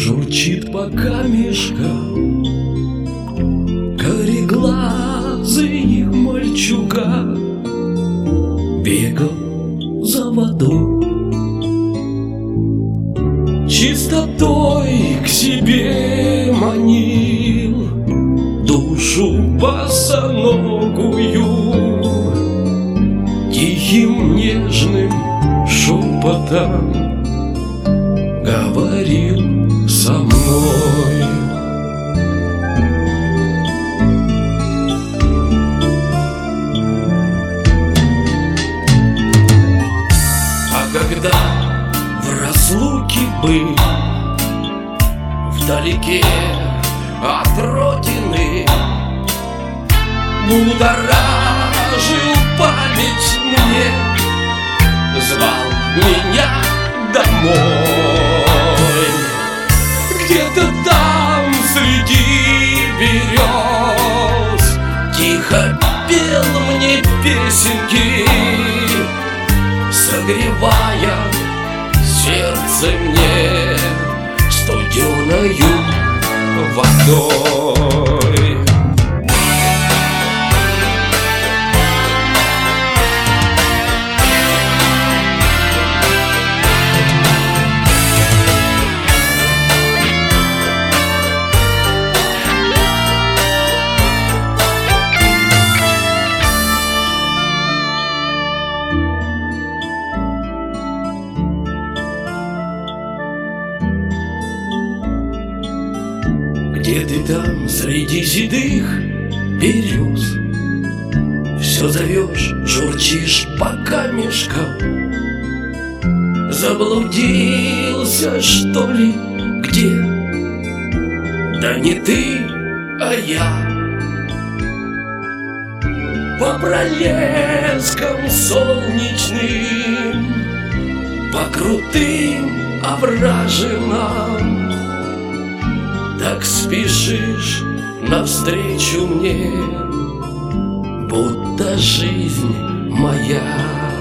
Журчит по камешкам кореглазый мальчуга, бегал за водой, чистотой к себе манил душу босоногую, тихим нежным шепотом говорил со мной. А когда в разлуке был, вдалеке от родины, будоражил память мне, звал меня домой. Где-то там среди берез тихо пел мне песенки, согревая сердце мне студеною водой. Где ты там среди седых берез? Все зовешь, журчишь по камешкам. Заблудился, что ли, где? Да не ты, а я. По пролескам солнечным, по крутым овражинам так спешишь навстречу мне, будто жизнь моя.